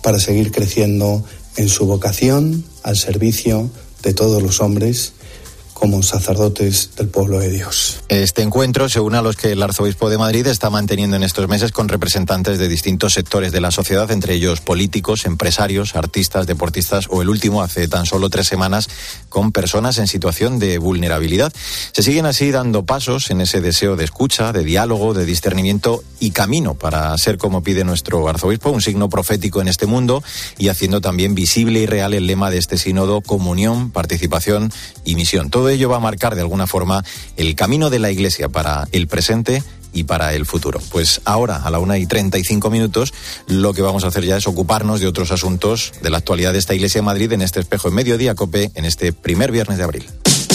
para seguir creciendo en su vocación al servicio de todos los hombres como sacerdotes del pueblo de Dios. Este encuentro se une a los que el Arzobispo de Madrid está manteniendo en estos meses con representantes de distintos sectores de la sociedad, entre ellos políticos, empresarios, artistas, deportistas o el último, hace tan solo 3 semanas, con personas en situación de vulnerabilidad. Se siguen así dando pasos en ese deseo de escucha, de diálogo, de discernimiento y camino para ser, como pide nuestro arzobispo, un signo profético en este mundo y haciendo también visible y real el lema de este sínodo: comunión, participación y misión. Todo ello va a marcar de alguna forma el camino de la Iglesia para el presente y para el futuro. Pues ahora, a la 1:35, lo que vamos a hacer ya es ocuparnos de otros asuntos de la actualidad de esta Iglesia de Madrid en este Espejo en Mediodía COPE, en este primer viernes de abril.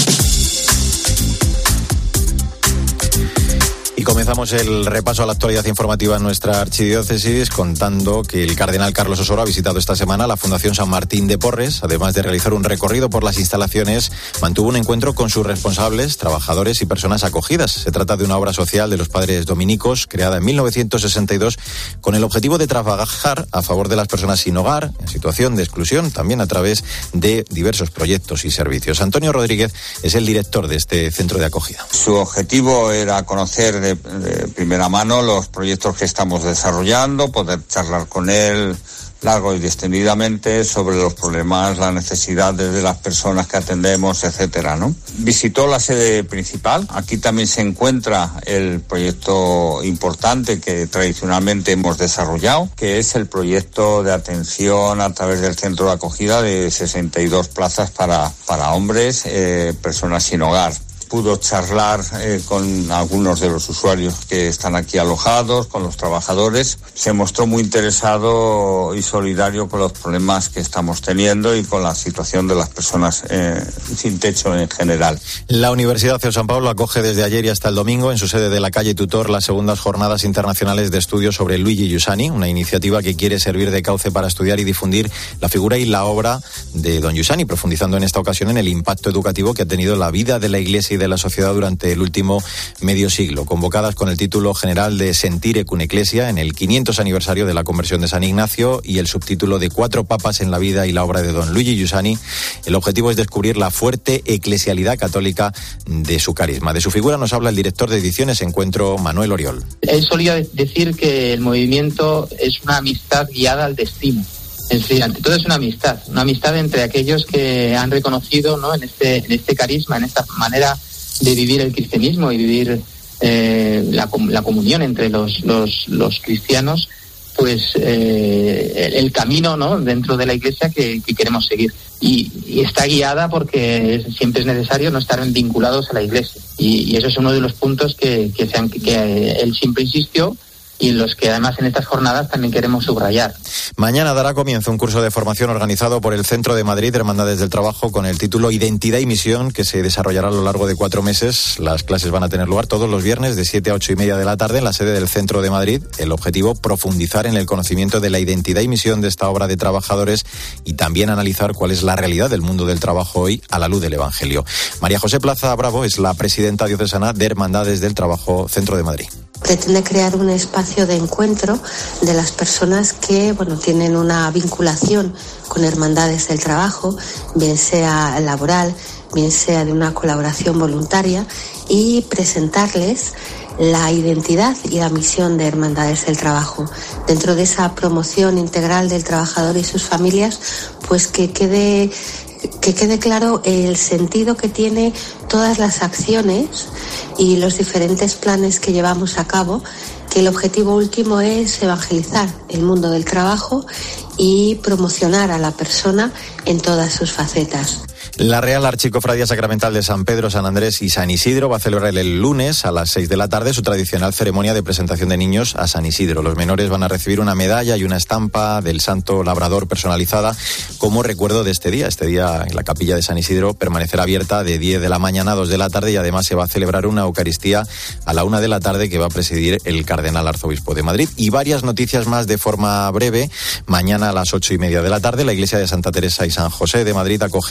Y comenzamos el repaso a la actualidad informativa en nuestra archidiócesis contando que el cardenal Carlos Osoro ha visitado esta semana la Fundación San Martín de Porres. Además de realizar un recorrido por las instalaciones, mantuvo un encuentro con sus responsables, trabajadores y personas acogidas. Se trata de una obra social de los padres dominicos creada en 1962 con el objetivo de trabajar a favor de las personas sin hogar, en situación de exclusión, también a través de diversos proyectos y servicios. Antonio Rodríguez es el director de este centro de acogida. Su objetivo era conocer de primera mano los proyectos que estamos desarrollando, poder charlar con él largo y distendidamente sobre los problemas, las necesidades de las personas que atendemos, etcétera, ¿no? Visitó la sede principal. Aquí también se encuentra el proyecto importante que tradicionalmente hemos desarrollado, que es el proyecto de atención a través del centro de acogida de 62 plazas para hombres, personas sin hogar. Pudo charlar con algunos de los usuarios que están aquí alojados, con los trabajadores. Se mostró muy interesado y solidario con los problemas que estamos teniendo y con la situación de las personas sin techo en general. La Universidad CEU San Pablo acoge desde ayer y hasta el domingo en su sede de la calle Tutor las segundas jornadas internacionales de estudios sobre Luigi Giussani, una iniciativa que quiere servir de cauce para estudiar y difundir la figura y la obra de don Giussani, profundizando en esta ocasión en el impacto educativo que ha tenido la vida de la Iglesia y de la sociedad durante el último medio siglo, convocadas con el título general de Sentire cum Ecclesia en el 500 aniversario de la conversión de San Ignacio y el subtítulo de 4 papas en la vida y la obra de don Luigi Giussani. El objetivo es descubrir la fuerte eclesialidad católica de su carisma. De su figura nos habla el director de ediciones Encuentro, Manuel Oriol. Él solía decir que el movimiento es una amistad guiada al destino. Es decir, ante todo es una amistad entre aquellos que han reconocido, ¿no?, en este carisma, en esta manera de vivir el cristianismo y vivir la comunión entre los cristianos, pues el camino, ¿no?, dentro de la Iglesia que queremos seguir. Y está guiada porque siempre es necesario no estar vinculados a la Iglesia. Y eso es uno de los puntos que él siempre insistió y en los que además en estas jornadas también queremos subrayar. Mañana dará comienzo un curso de formación organizado por el Centro de Madrid Hermandades del Trabajo con el título Identidad y Misión, que se desarrollará a lo largo de 4 meses. Las clases van a tener lugar todos los viernes de 7 a 8:30 de la tarde en la sede del Centro de Madrid. El objetivo, profundizar en el conocimiento de la identidad y misión de esta obra de trabajadores y también analizar cuál es la realidad del mundo del trabajo hoy a la luz del Evangelio. María José Plaza Bravo es la presidenta diocesana de Hermandades del Trabajo Centro de Madrid. Pretende crear un espacio de encuentro de las personas que, tienen una vinculación con Hermandades del Trabajo, bien sea laboral, bien sea de una colaboración voluntaria, y presentarles la identidad y la misión de Hermandades del Trabajo. Dentro de esa promoción integral del trabajador y sus familias, pues que quede claro el sentido que tiene todas las acciones y los diferentes planes que llevamos a cabo, que el objetivo último es evangelizar el mundo del trabajo y promocionar a la persona en todas sus facetas. La Real Archicofradía Sacramental de San Pedro, San Andrés y San Isidro va a celebrar el lunes a las 6 de la tarde su tradicional ceremonia de presentación de niños a San Isidro. Los menores van a recibir una medalla y una estampa del Santo Labrador personalizada como recuerdo de este día. Este día en la capilla de San Isidro permanecerá abierta de 10 de la mañana a 2 de la tarde y además se va a celebrar una Eucaristía a la 1 de la tarde que va a presidir el Cardenal Arzobispo de Madrid. Y varias noticias más de forma breve. Mañana a las 8:30 de la tarde la Iglesia de Santa Teresa y San José de Madrid acogerá con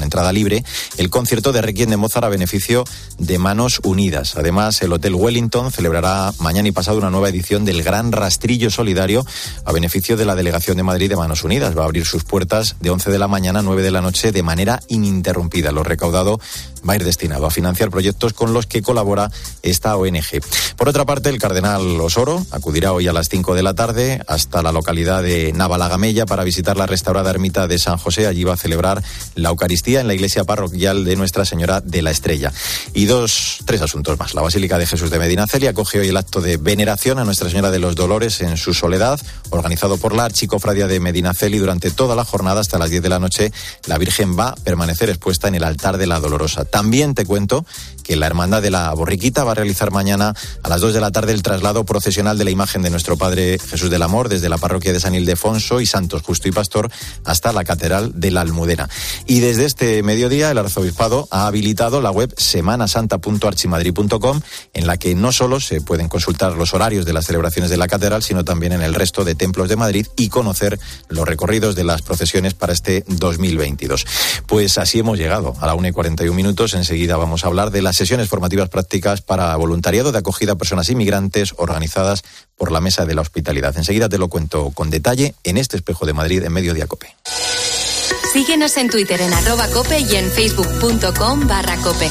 entrada libre, el concierto de Requiem de Mozart a beneficio de Manos Unidas. Además, el Hotel Wellington celebrará mañana y pasado una nueva edición del Gran Rastrillo Solidario a beneficio de la Delegación de Madrid de Manos Unidas. Va a abrir sus puertas de 11 de la mañana a 9 de la noche de manera ininterrumpida. Lo recaudado va a ir destinado a financiar proyectos con los que colabora esta ONG. Por otra parte, el cardenal Osoro acudirá hoy a las 5 de la tarde hasta la localidad de Navalagamella para visitar la restaurada ermita de San José. Allí va a celebrar la Eucaristía en la iglesia parroquial de Nuestra Señora de la Estrella. Y tres asuntos más. La Basílica de Jesús de Medinaceli acoge hoy el acto de veneración a Nuestra Señora de los Dolores en su soledad, organizado por la Archicofradía de Medinaceli. Durante toda la jornada hasta las 10 de la noche, la Virgen va a permanecer expuesta en el altar de la Dolorosa. También te cuento que la Hermandad de la Borriquita va a realizar mañana a las 2 de la tarde el traslado procesional de la imagen de nuestro Padre Jesús del Amor desde la parroquia de San Ildefonso y Santos Justo y Pastor hasta la Catedral de la Almudena. Y desde este mediodía el Arzobispado ha habilitado la web semanasanta.archimadrid.com, en la que no solo se pueden consultar los horarios de las celebraciones de la Catedral, sino también en el resto de templos de Madrid y conocer los recorridos de las procesiones para este 2022. Pues así hemos llegado a la 1:41. Enseguida vamos a hablar de las sesiones formativas prácticas para voluntariado de acogida a personas inmigrantes organizadas por la Mesa de la Hospitalidad. Enseguida te lo cuento con detalle en este Espejo de Madrid en Mediodía Cope. Síguenos en Twitter en @cope y en facebook.com/cope.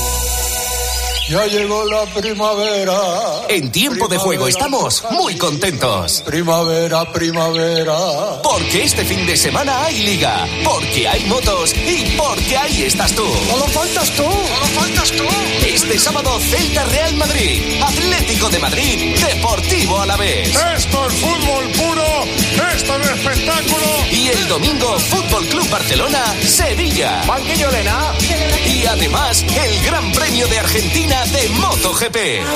Ya llegó la primavera. En Tiempo de Juego estamos muy contentos. Primavera, primavera. Porque este fin de semana hay liga, porque hay motos y porque ahí estás tú. ¡Solo faltas tú! ¡Solo faltas tú! Este sábado, Celta Real Madrid, Atlético de Madrid, Deportivo Alavés. Esto es fútbol puro, esto es espectáculo. Y el domingo, Fútbol Club Barcelona, Sevilla. Banquillo Lena. Y además, el Gran Premio de Argentina de MotoGP.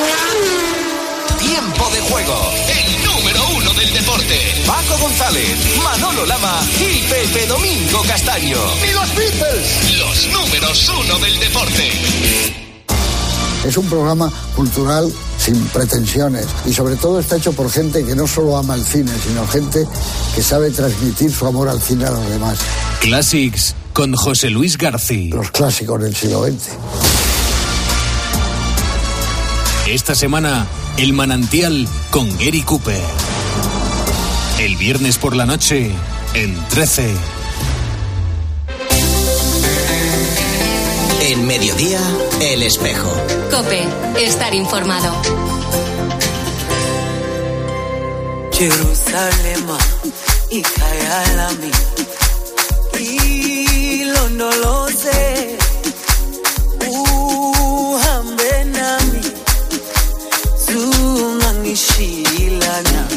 Tiempo de Juego, el número 1 del deporte. Paco González, Manolo Lama y Pepe Domingo Castaño. ¡Y los Beatles! Los números 1 del deporte. Es un programa cultural sin pretensiones y sobre todo está hecho por gente que no solo ama el cine, sino gente que sabe transmitir su amor al cine a los demás. Classics con José Luis García. Los clásicos del siglo XX. Esta semana, El Manantial con Gary Cooper. El viernes por la noche, en 13. En Mediodía, El Espejo. Cope, estar informado. Jerusalem, Ikayalami, Ilondoloze, Uhambenami, Zungangishilana.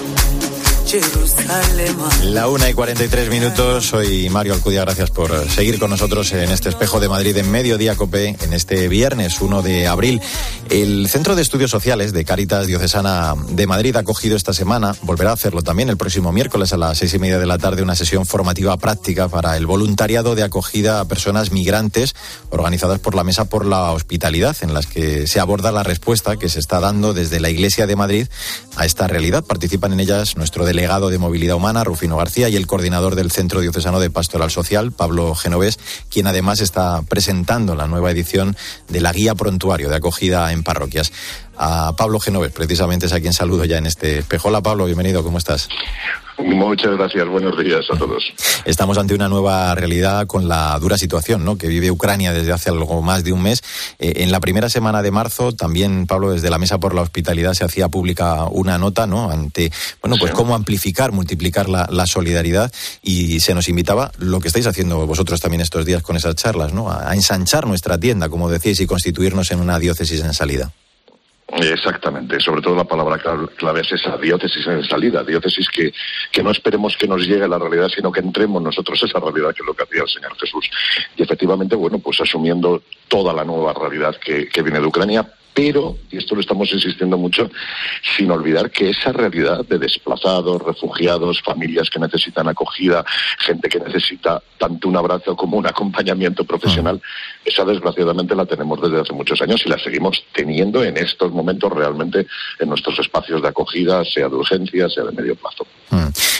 La 1:43. Soy Mario Alcudia. Gracias por seguir con nosotros en este Espejo de Madrid en Mediodía Cope en este viernes 1 de abril. El Centro de Estudios Sociales de Cáritas Diocesana de Madrid ha acogido esta semana, volverá a hacerlo también el próximo miércoles a las 6:30 de la tarde, una sesión formativa práctica para el voluntariado de acogida a personas migrantes organizadas por la Mesa por la Hospitalidad, en las que se aborda la respuesta que se está dando desde la Iglesia de Madrid a esta realidad. Participan en ellas nuestro delegado de Movilidad Humana, Rufino García, y el coordinador del Centro Diocesano de Pastoral Social, Pablo Genovés, quien además está presentando la nueva edición de la Guía Prontuario de Acogida en Parroquias. A Pablo Genovés, precisamente, es a quien saludo ya en este espejo. Hola, Pablo, bienvenido, ¿cómo estás? Muchas gracias, buenos días a todos. Estamos ante una nueva realidad con la dura situación, ¿no?, que vive Ucrania desde hace algo más de un mes. En la primera semana de marzo, también, Pablo, desde la Mesa por la Hospitalidad se hacía pública una nota, ¿no?, ante, pues cómo amplificar, multiplicar la solidaridad, y se nos invitaba, lo que estáis haciendo vosotros también estos días con esas charlas, ¿no?, a ensanchar nuestra tienda, como decíais, y constituirnos en una diócesis en salida. Exactamente, sobre todo la palabra clave es esa, diócesis en salida, diócesis que no esperemos que nos llegue la realidad, sino que entremos nosotros esa realidad, que es lo que hacía el Señor Jesús. Y efectivamente, pues asumiendo toda la nueva realidad que viene de Ucrania, pero, y esto lo estamos insistiendo mucho, sin olvidar que esa realidad de desplazados, refugiados, familias que necesitan acogida, gente que necesita tanto un abrazo como un acompañamiento profesional, esa desgraciadamente la tenemos desde hace muchos años y la seguimos teniendo en estos momentos realmente en nuestros espacios de acogida, sea de urgencia, sea de medio plazo.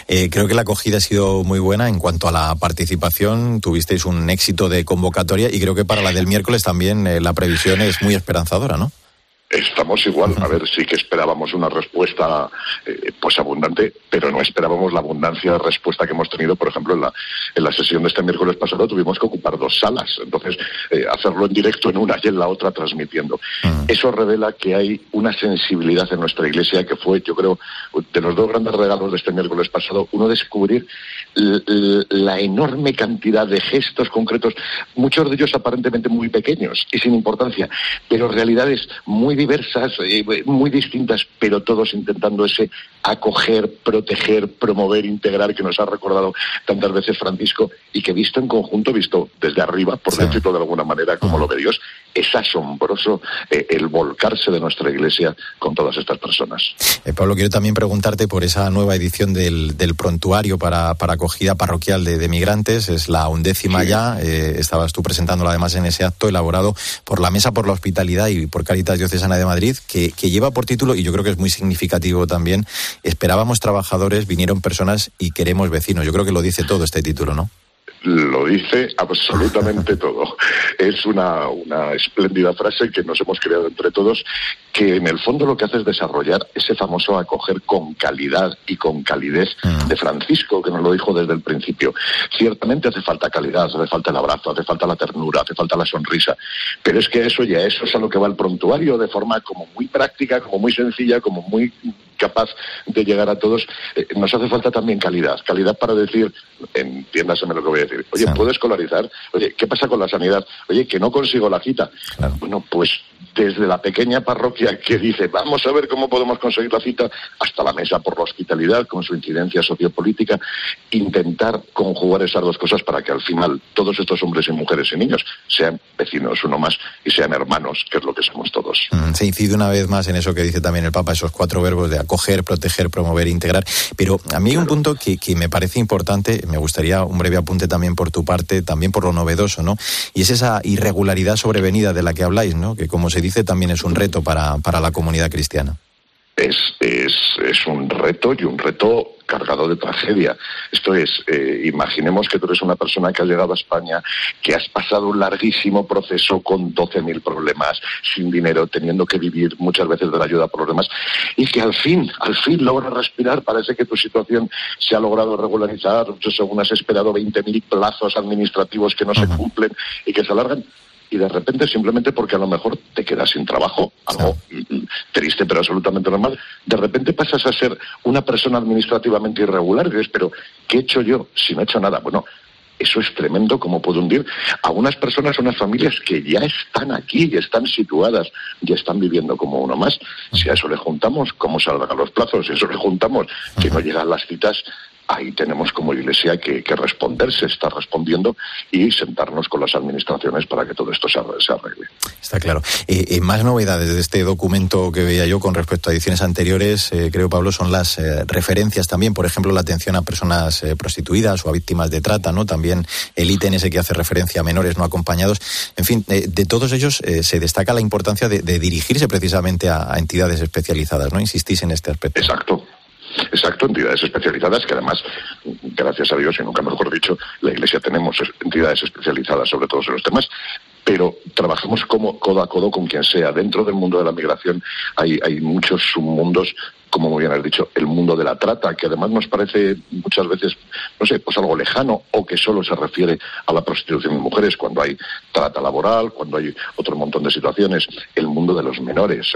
Creo que la acogida ha sido muy buena en cuanto a la participación. Tuvisteis un éxito de convocatoria y creo que para la del miércoles también la previsión es muy esperanzadora, ¿no? Estamos igual, a ver, sí que esperábamos una respuesta pues abundante, pero no esperábamos la abundancia de respuesta que hemos tenido. Por ejemplo, en la sesión de este miércoles pasado tuvimos que ocupar 2 salas, entonces hacerlo en directo en una y en la otra transmitiendo. Eso revela que hay una sensibilidad en nuestra Iglesia que fue, yo creo, de los 2 grandes regalos de este miércoles pasado, uno descubrir la enorme cantidad de gestos concretos, muchos de ellos aparentemente muy pequeños y sin importancia, pero realidades muy diversas, muy distintas, pero todos intentando ese acoger, proteger, promover, integrar, que nos ha recordado tantas veces Francisco, y que visto en conjunto, visto desde arriba, por decirlo de alguna manera, como lo ve Dios, es asombroso el volcarse de nuestra Iglesia con todas estas personas. Pablo, quiero también preguntarte por esa nueva edición del prontuario para acogida parroquial de migrantes. Es la 11ª ya. Estabas tú presentándola además en ese acto elaborado por la Mesa por la Hospitalidad y por Cáritas Diocesana de Madrid, que lleva por título, y yo creo que es muy significativo también, esperábamos trabajadores, vinieron personas y queremos vecinos. Yo creo que lo dice todo este título, ¿no? Lo dice absolutamente todo. Es una espléndida frase que nos hemos creado entre todos, que en el fondo lo que hace es desarrollar ese famoso acoger con calidad y con calidez de Francisco, que nos lo dijo desde el principio. Ciertamente hace falta calidad, hace falta el abrazo, hace falta la ternura, hace falta la sonrisa, pero es que eso es a lo que va el prontuario, de forma como muy práctica, como muy sencilla, como muy capaz de llegar a todos. Nos hace falta también calidad para decir, entiéndaseme lo que voy a decir, oye, ¿puedo escolarizar? Oye, ¿qué pasa con la sanidad? Oye, que no consigo la cita. Claro. Bueno, pues desde la pequeña parroquia que dice, vamos a ver cómo podemos conseguir la cita, hasta la Mesa por la Hospitalidad, con su incidencia sociopolítica, intentar conjugar esas 2 cosas para que al final todos estos hombres y mujeres y niños sean vecinos uno más y sean hermanos, que es lo que somos todos. Se incide una vez más en eso que dice también el Papa, esos 4 verbos de acoger, proteger, promover, integrar. Pero a mí hay un punto que me parece importante, me gustaría un breve apunte también por tu parte, también por lo novedoso, ¿no? Y es esa irregularidad sobrevenida de la que habláis, ¿no? Que como se dice también es un reto para la comunidad cristiana. Es un reto, y un reto cargado de tragedia. Esto es, imaginemos que tú eres una persona que ha llegado a España, que has pasado un larguísimo proceso con 12.000 problemas, sin dinero, teniendo que vivir muchas veces de la ayuda por los demás, y que al fin logras respirar. Parece que tu situación se ha logrado regularizar, según has esperado 20.000 plazos administrativos que no se cumplen y que se alargan. Y de repente, simplemente porque a lo mejor te quedas sin trabajo, algo triste pero absolutamente normal, de repente pasas a ser una persona administrativamente irregular, y dices, pero ¿qué he hecho yo si no he hecho nada? Bueno, eso es tremendo, como puede hundir a unas personas, a unas familias que ya están aquí, y están situadas, y están viviendo como uno más. Si a eso le juntamos cómo salgan los plazos, si a eso le juntamos que no llegan las citas, ahí tenemos como Iglesia que responder, se está respondiendo, y sentarnos con las administraciones para que todo esto se arregle. Está claro. Más novedades de este documento que veía yo con respecto a ediciones anteriores, creo, Pablo, son las referencias también, por ejemplo, la atención a personas prostituidas o a víctimas de trata, ¿no? También el ítem ese que hace referencia a menores no acompañados. En fin, de todos ellos se destaca la importancia de dirigirse precisamente a entidades especializadas, ¿no? Insistís en este aspecto. Exacto, entidades especializadas, que además, gracias a Dios, y nunca mejor dicho, la Iglesia tenemos entidades especializadas sobre todos los temas, pero trabajamos como codo a codo con quien sea. Dentro del mundo de la migración hay muchos submundos, como muy bien has dicho, el mundo de la trata, que además nos parece muchas veces, no sé, pues algo lejano, o que solo se refiere a la prostitución de mujeres, cuando hay trata laboral, cuando hay otro montón de situaciones. El mundo de los menores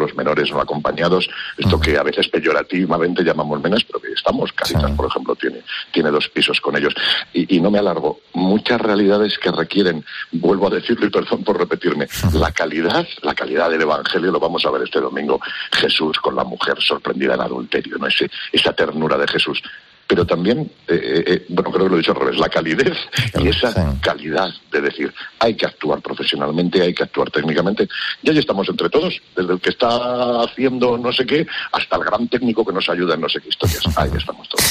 no acompañados, esto que a veces peyorativamente llamamos menas, pero que estamos. Cáritas, por ejemplo, tiene 2 pisos con ellos. Y no me alargo, muchas realidades que requieren, vuelvo a decirlo y perdón por repetirme, la calidad del Evangelio. Lo vamos a ver este domingo, Jesús con la mujer sorprendida en adulterio, ¿no? Esa ternura de Jesús. Pero también, creo que lo he dicho al revés, la calidez y esa calidad de decir, hay que actuar profesionalmente, hay que actuar técnicamente. Y ahí estamos entre todos, desde el que está haciendo no sé qué hasta el gran técnico que nos ayuda en no sé qué historias. Ahí estamos todos.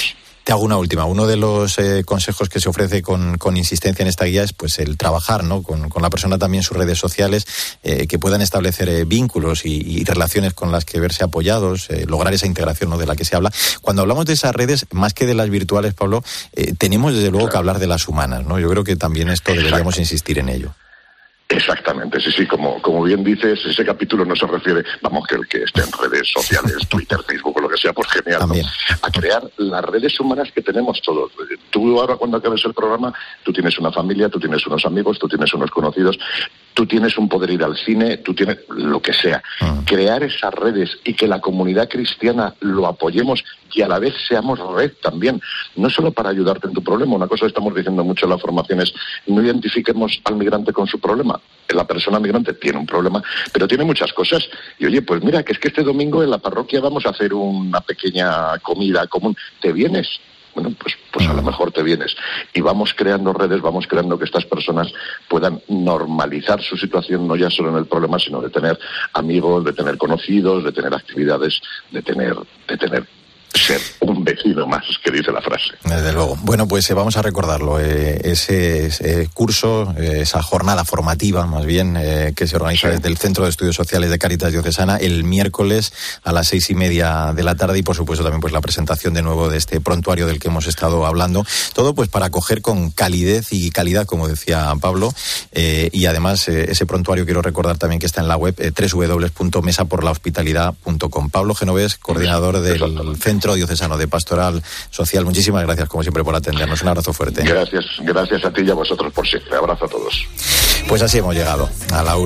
Te hago una última. Uno de los consejos que se ofrece con insistencia en esta guía es pues el trabajar, ¿no?, con la persona también sus redes sociales, que puedan establecer vínculos y relaciones con las que verse apoyados, lograr esa integración, ¿no?, de la que se habla. Cuando hablamos de esas redes, más que de las virtuales, Pablo, tenemos desde luego que hablar de las humanas, ¿no? Yo creo que también esto deberíamos insistir en ello. Exactamente, sí, como bien dices, ese capítulo no se refiere, vamos, que el que esté en redes sociales, Twitter, Facebook o lo que sea, pues genial, ¿no?, a crear las redes humanas que tenemos todos. Tú ahora cuando acabes el programa, tú tienes una familia, tú tienes unos amigos, tú tienes unos conocidos, tú tienes un poder ir al cine, tú tienes lo que sea. Crear esas redes y que la comunidad cristiana lo apoyemos y a la vez seamos red también, no solo para ayudarte en tu problema. Una cosa que estamos diciendo mucho en la formación es no identifiquemos al migrante con su problema. La persona migrante tiene un problema, pero tiene muchas cosas. Y oye, pues mira, que es que este domingo en la parroquia vamos a hacer una pequeña comida común. ¿Te vienes? Bueno, pues a lo mejor te vienes. Y vamos creando redes, vamos creando que estas personas puedan normalizar su situación, no ya solo en el problema, sino de tener amigos, de tener conocidos, de tener actividades, de tener ser un vecino más, que dice la frase. Desde luego. Bueno, pues vamos a recordarlo. Ese curso, esa jornada formativa, más bien, que se organiza desde el Centro de Estudios Sociales de Cáritas Diocesana el miércoles a las 6:30 de la tarde y, por supuesto, también pues la presentación de nuevo de este prontuario del que hemos estado hablando. Todo pues para acoger con calidez y calidad, como decía Pablo, y además ese prontuario quiero recordar también que está en la web www.mesaporlahospitalidad.com. Pablo Genovés, coordinador del Centro Diocesano de Pastoral Social, muchísimas gracias como siempre por atendernos, un abrazo fuerte. Gracias a ti y a vosotros por siempre, abrazo a todos. Pues así hemos llegado a la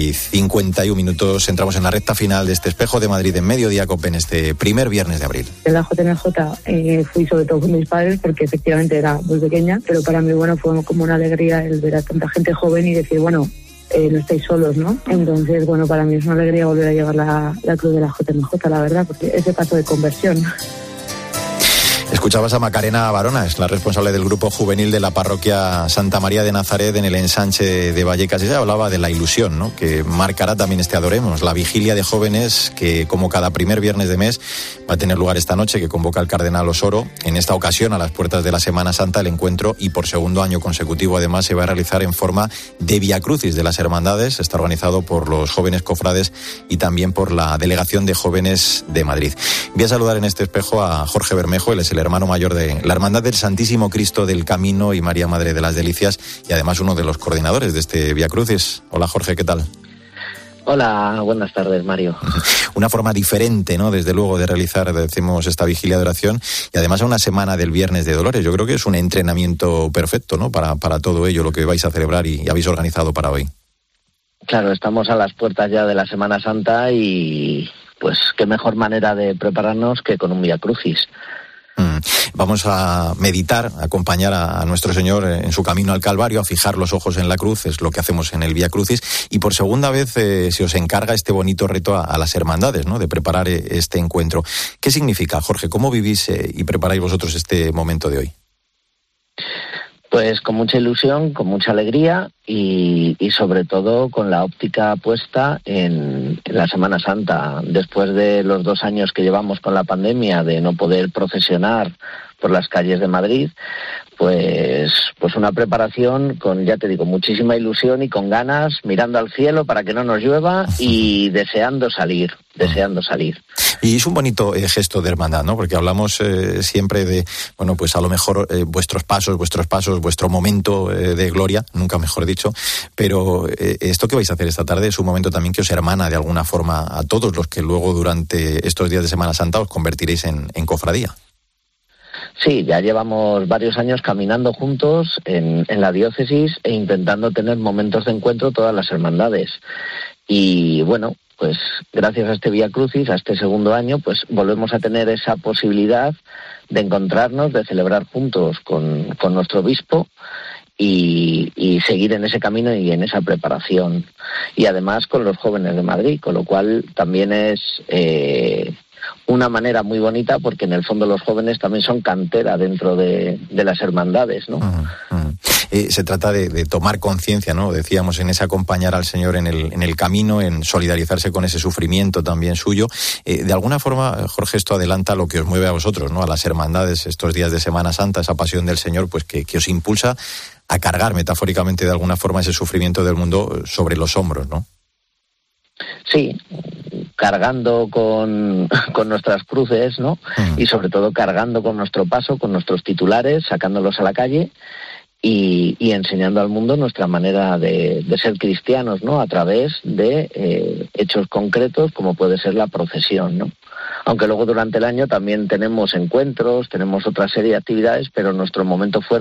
1:51, entramos en la recta final de este Espejo de Madrid en Mediodía Cope en este primer viernes de abril. En la JMJ fui sobre todo con mis padres porque efectivamente era muy pequeña, pero para mí fue como una alegría el ver a tanta gente joven y decir no estáis solos, ¿no? Entonces, para mí es una alegría volver a llevar la cruz de la JMJ, la verdad, porque ese paso de conversión. Escuchabas a Macarena Barona, es la responsable del grupo juvenil de la parroquia Santa María de Nazaret en el ensanche de Vallecas. Ella hablaba de la ilusión, ¿no?, que marcará también este Adoremos, la vigilia de jóvenes que, como cada primer viernes de mes, va a tener lugar esta noche, que convoca el cardenal Osoro. En esta ocasión, a las puertas de la Semana Santa, el encuentro, y por segundo año consecutivo además, se va a realizar en forma de Vía Crucis de las Hermandades. Está organizado por los jóvenes cofrades y también por la Delegación de Jóvenes de Madrid. Voy a saludar en este espejo a Jorge Bermejo, él es el hermano mayor de la Hermandad del Santísimo Cristo del Camino y María Madre de las Delicias y además uno de los coordinadores de este Vía Crucis. Hola Jorge, ¿qué tal? Hola, buenas tardes, Mario. Una forma diferente, ¿no?, desde luego, de realizar, decimos, esta vigilia de oración y además a una semana del Viernes de Dolores. Yo creo que es un entrenamiento perfecto, ¿no?, para todo ello, lo que vais a celebrar y habéis organizado para hoy. Claro, estamos a las puertas ya de la Semana Santa y pues qué mejor manera de prepararnos que con un Vía Crucis. Vamos a meditar, a acompañar a nuestro Señor en su camino al Calvario, a fijar los ojos en la cruz, es lo que hacemos en el Vía Crucis, y por segunda vez se os encarga este bonito reto a las hermandades, ¿no?, de preparar este encuentro. ¿Qué significa, Jorge? ¿Cómo vivís y preparáis vosotros este momento de hoy? Pues con mucha ilusión, con mucha alegría y sobre todo con la óptica puesta en la Semana Santa. Después de los 2 años que llevamos con la pandemia de no poder procesionar por las calles de Madrid, pues una preparación con, ya te digo, muchísima ilusión y con ganas, mirando al cielo para que no nos llueva y deseando salir. Y es un bonito gesto de hermandad, ¿no? Porque hablamos siempre de, pues a lo mejor vuestros pasos, vuestro momento de gloria, nunca mejor dicho, pero esto que vais a hacer esta tarde es un momento también que os hermana de alguna forma a todos los que luego durante estos días de Semana Santa os convertiréis en cofradía. Sí, ya llevamos varios años caminando juntos en la diócesis e intentando tener momentos de encuentro todas las hermandades. Y pues gracias a este Vía Crucis, a este segundo año, pues volvemos a tener esa posibilidad de encontrarnos, de celebrar juntos con nuestro obispo y seguir en ese camino y en esa preparación. Y además con los jóvenes de Madrid, con lo cual también es una manera muy bonita porque en el fondo los jóvenes también son cantera dentro de las hermandades, ¿no? se trata de tomar conciencia, ¿no? Decíamos, en ese acompañar al Señor en el camino, en solidarizarse con ese sufrimiento también suyo. De alguna forma, Jorge, esto adelanta lo que os mueve a vosotros, ¿no? A las hermandades, estos días de Semana Santa, esa pasión del Señor, pues que os impulsa a cargar metafóricamente de alguna forma ese sufrimiento del mundo sobre los hombros, ¿no? Sí, cargando con nuestras cruces, ¿no? Y sobre todo cargando con nuestro paso, con nuestros titulares, sacándolos a la calle y enseñando al mundo nuestra manera de ser cristianos, ¿no? A través de hechos concretos como puede ser la procesión, ¿no? Aunque luego durante el año también tenemos encuentros, tenemos otra serie de actividades, pero nuestro momento fuerte